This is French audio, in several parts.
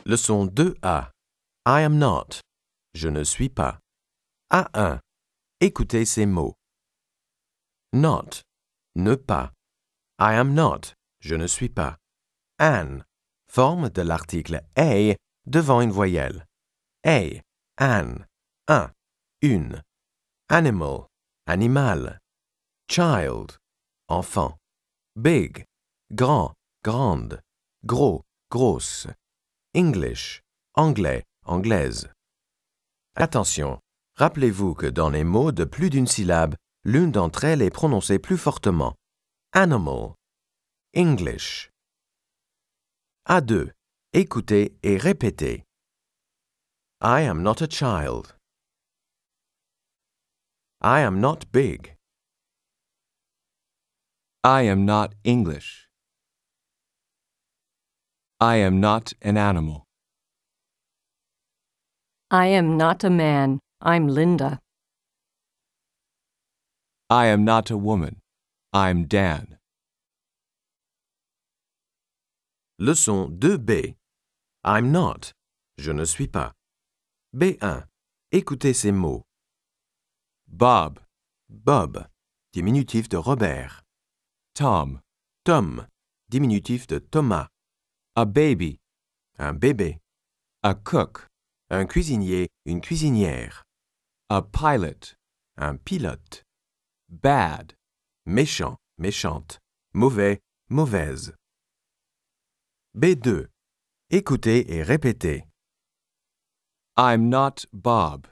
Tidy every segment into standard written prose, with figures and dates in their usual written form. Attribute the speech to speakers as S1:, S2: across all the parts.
S1: Leçon 2A. I am not. Je ne suis pas. A1. Écoutez ces mots. Not. Ne pas. I am not. Je ne suis pas. An. Forme de l'article a devant une voyelle. A. An. Un. Une. Animal. Animal. Child. Enfant. Big. Grand. Grande. Gros. Grosse. English. Anglais. Anglaise. Attention. Rappelez-vous que dans les mots de plus d'une syllabe, l'une d'entre elles est prononcée plus fortement. Animal. English. A2. Écoutez et répétez. I am not a child. I am not big.
S2: I am not English. I am not an animal.
S3: I am not a man. I'm Linda.
S2: I am not a woman. I'm Dan.
S1: Leçon 2B. I'm not. Je ne suis pas. B1. Écoutez ces mots.
S2: Bob.
S1: Bob. Diminutif de Robert.
S2: Tom.
S1: Tom. Diminutif de Thomas.
S2: A baby.
S1: Un bébé.
S2: A cook.
S1: Un cuisinier, une cuisinière.
S2: A pilot.
S1: Un pilote.
S2: Bad.
S1: Méchant, méchante. Mauvais, mauvaise. B2. Écoutez et répétez.
S2: I'm not Bob.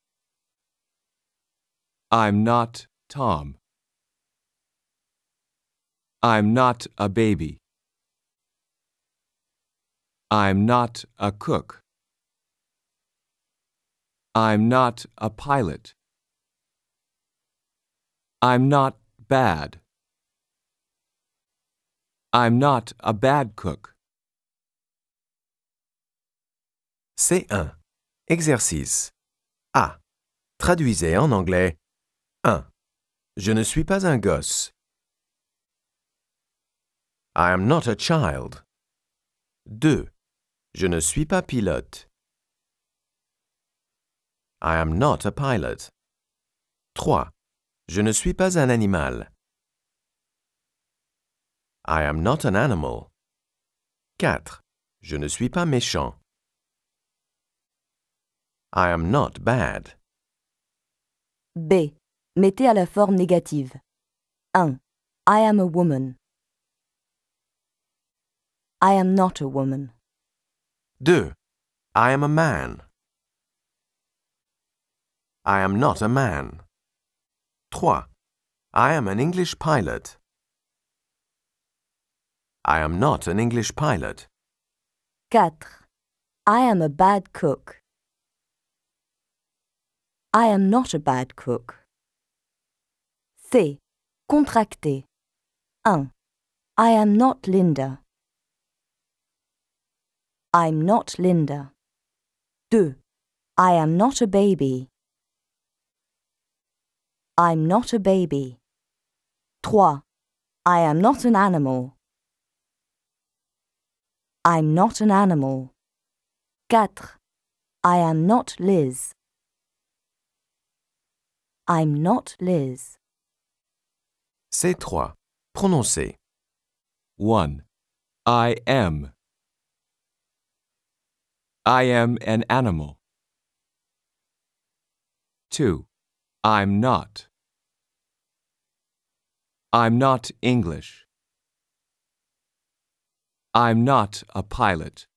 S2: I'm not Tom. I'm not a baby. I'm not a cook. I'm not a pilot. I'm not bad. I'm not a bad cook.
S1: C1. Exercice. A. Traduisez en anglais. 1. Je ne suis pas un gosse. I am not a child. 2. Je ne suis pas pilote. I am not a pilot. 3. Je ne suis pas un animal. I am not an animal. 4. Je ne suis pas méchant. I am not bad.
S4: B. Mettez à la forme négative. 1. I am a woman. I am not a woman.
S1: 2. I am a man. I am not a man. 3. I am an English pilot. I am not an English pilot.
S4: 4. I am a bad cook. I am not a bad cook. C. Contracté. 1. I am not Linda. I'm not Linda. 2. I am not a baby. I'm not a baby. 3. I am not an animal. I'm not an animal. 4. I am not Liz. I'm not Liz.
S1: C3. Prononcez.
S2: 1. I am. I am an animal. 2. I'm not. I'm not English. I'm not a pilot.